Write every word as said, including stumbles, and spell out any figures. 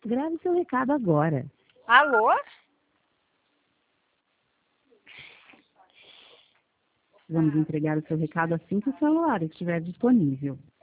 Grave seu recado agora. Alô? Vamos entregar o seu recado assim que o celular estiver disponível.